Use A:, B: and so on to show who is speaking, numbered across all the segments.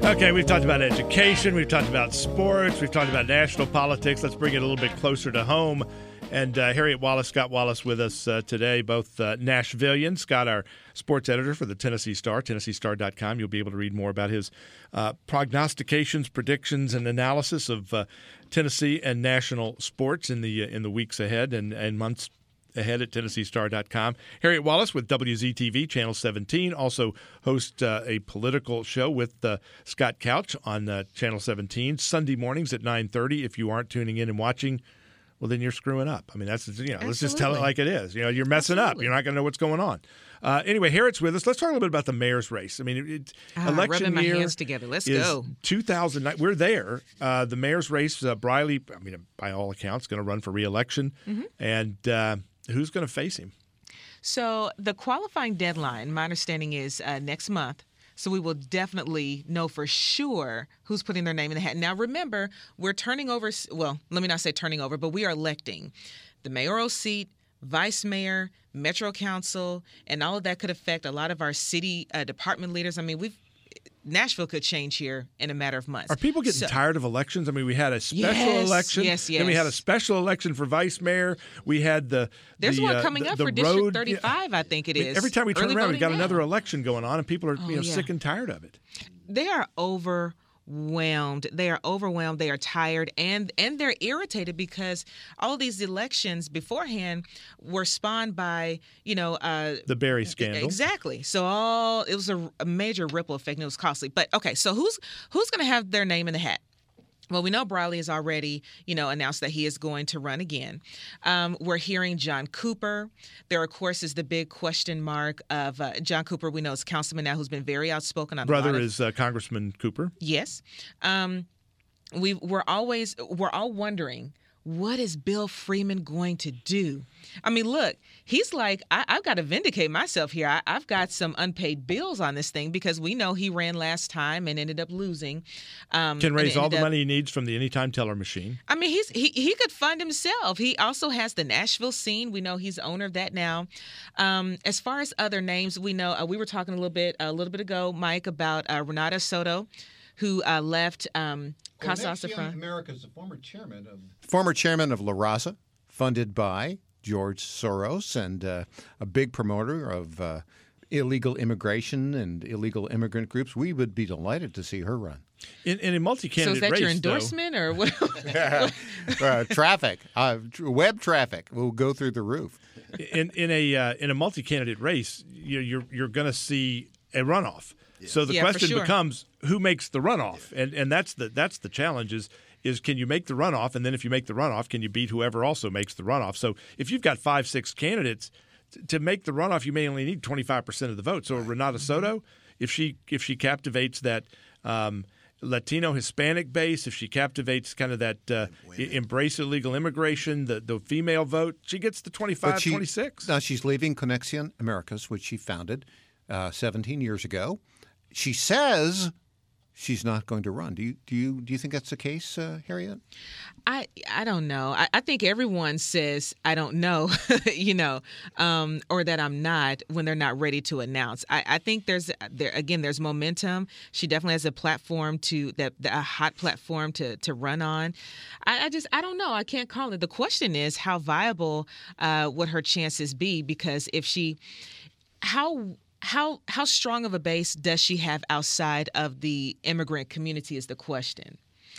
A: Okay, we've talked about education, we've talked about sports, we've talked about national politics. Let's bring it a little bit closer to home. And Harriet Wallace, Scott Wallace with us today, both Nashvillian. Scott, our sports editor for the Tennessee Star, TennesseeStar.com. You'll be able to read more about his prognostications, predictions, and analysis of Tennessee and national sports in the weeks ahead and months ahead at TennesseeStar.com. Harriet Wallace with WZTV, Channel 17, also hosts a political show with Scott Couch on Channel 17, Sunday mornings at 9:30. If you aren't tuning in and watching, well, then you're screwing up. I mean, that's, let's just tell it like it is. You're messing up. You're not going to know what's going on. Anyway, Harriet's with us. Let's talk a little bit about the mayor's race. I mean, election
B: rubbing my
A: year
B: hands together. Let's go.
A: 2009. We're there. The mayor's race, Briley, by all accounts, going to run for re-election. Mm-hmm. And who's going to face him?
B: So the qualifying deadline, my understanding, is next month. So we will definitely know for sure who's putting their name in the hat. Now, remember, we're turning over, well, let me not say turning over, but we are electing the mayoral seat, vice mayor, metro council, and all of that could affect a lot of our city department leaders. I mean, Nashville could change here in a matter of months.
A: Are people getting tired of elections? I mean, we had a special election.
B: Yes.
A: Then we had a special election for vice mayor. We had
B: There's one coming up for District 35, I think it is.
A: Every time we turn around, we've got another election going on, and people are sick and tired of it.
B: They are overwhelmed. They are overwhelmed. They are tired, and they're irritated because all of these elections beforehand were spawned by,
A: the Berry scandal.
B: Exactly. So it was a major ripple effect, and it was costly. But okay, so who's going to have their name in the hat? Well, we know Briley has already, announced that he is going to run again. We're hearing John Cooper. There, of course, is the big question mark of John Cooper. We know is a councilman now who's been very outspoken on
A: brother is Congressman Cooper.
B: Yes. We're all wondering, what is Bill Freeman going to do? I mean, look, he's like, I've got to vindicate myself here. I've got some unpaid bills on this thing because we know he ran last time and ended up losing.
A: Can raise all the money he needs from the Anytime Teller machine.
B: I mean, he could fund himself. He also has the Nashville scene. We know he's the owner of that now. As far as other names, we know we were talking a little bit ago, Mike, about Renata Soto, who left Casa Safran.
C: America's the former chairman of La Raza, funded by George Soros, and a big promoter of illegal immigration and illegal immigrant groups. We would be delighted to see her run.
A: In a multi-candidate race,
B: so is that your endorsement or what?
C: Traffic, web traffic will go through the roof.
A: In a multi-candidate race, you're going to see a runoff. Yes. So the question becomes, who makes the runoff? And that's the challenge is can you make the runoff? And then if you make the runoff, can you beat whoever also makes the runoff? So if you've got 5-6 candidates, to make the runoff, you may only need 25% of the vote. So Renata Soto, if she captivates that Latino Hispanic base, if she captivates kind of that embrace illegal immigration, the female vote, she gets the 25-26.
C: Now she's leaving Conexión Americas, which she founded 17 years ago. She says she's not going to run. Do you think that's the case, Harriet?
B: I don't know. I think everyone says I don't know, or that I'm not when they're not ready to announce. I think there's momentum. She definitely has a platform a hot platform to run on. I don't know. I can't call it. The question is how viable would her chances be, because if she How strong of a base does she have outside of the immigrant community is the question.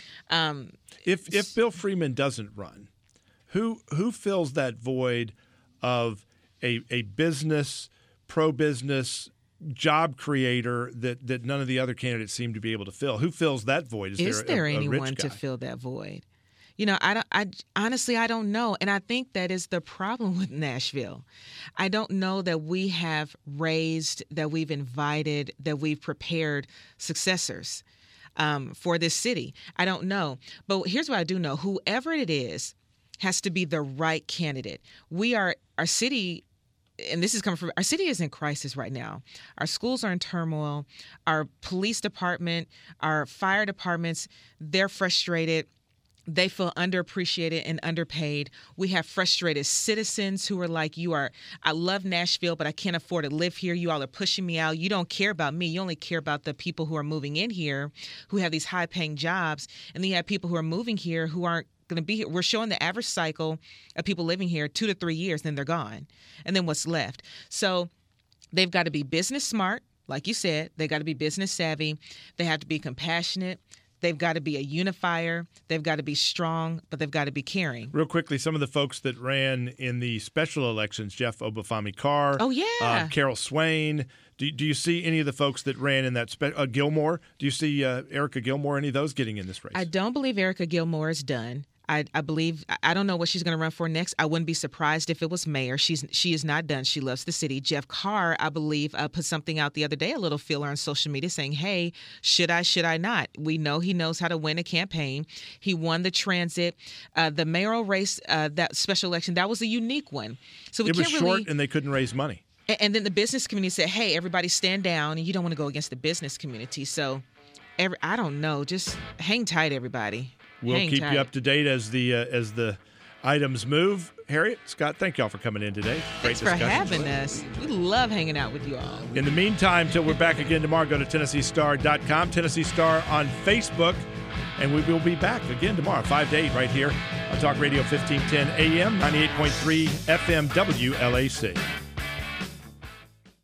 A: If Bill Freeman doesn't run, who fills that void of a business, pro-business, job creator that none of the other candidates seem to be able to fill? Who fills that void?
B: Is there anyone to fill that void? I honestly don't know. And I think that is the problem with Nashville. I don't know that we have raised, that we've invited, that we've prepared successors for this city. I don't know. But here's what I do know. Whoever it is has to be the right candidate. Our city, and this is coming from, our city is in crisis right now. Our schools are in turmoil. Our police department, our fire departments, they're frustrated. They feel underappreciated and underpaid. We have frustrated citizens who are like, I love Nashville, but I can't afford to live here. You all are pushing me out. You don't care about me. You only care about the people who are moving in here, who have these high-paying jobs. And then you have people who are moving here who aren't going to be here. We're showing the average cycle of people living here 2 to 3 years, then they're gone. And then what's left? So they've got to be business smart. Like you said, they got to be business savvy. They have to be compassionate. They've got to be a unifier. They've got to be strong, but they've got to be caring.
A: Real quickly, some of the folks that ran in the special elections, Jeff Obafemi Carr.
B: Oh, yeah.
A: Carol Swain. Do you see any of the folks that ran in that Gilmore? Do you see Erica Gilmore, any of those getting in this race?
B: I don't believe Erica Gilmore is done. I believe, I don't know what she's going to run for next. I wouldn't be surprised if it was mayor. She is not done. She loves the city. Jeff Carr, I believe, put something out the other day, a little feeler on social media saying, hey, should I not? We know he knows how to win a campaign. He won the transit. The mayoral race, that special election, that was a unique one. So
A: it was short and they couldn't raise money.
B: And then the business community said, hey, everybody stand down. And you don't want to go against the business community. So I don't know. Just hang tight, everybody.
A: We'll keep you up to date as the items move. Harriet, Scott, thank y'all for coming in today. Great
B: Thanks for having us. We love hanging out with you all.
A: In the meantime, till we're back again tomorrow, go to TennesseeStar.com, Tennessee Star on Facebook, and we will be back again tomorrow, 5 to 8, right here on Talk Radio 1510 AM, 98.3 FM WLAC.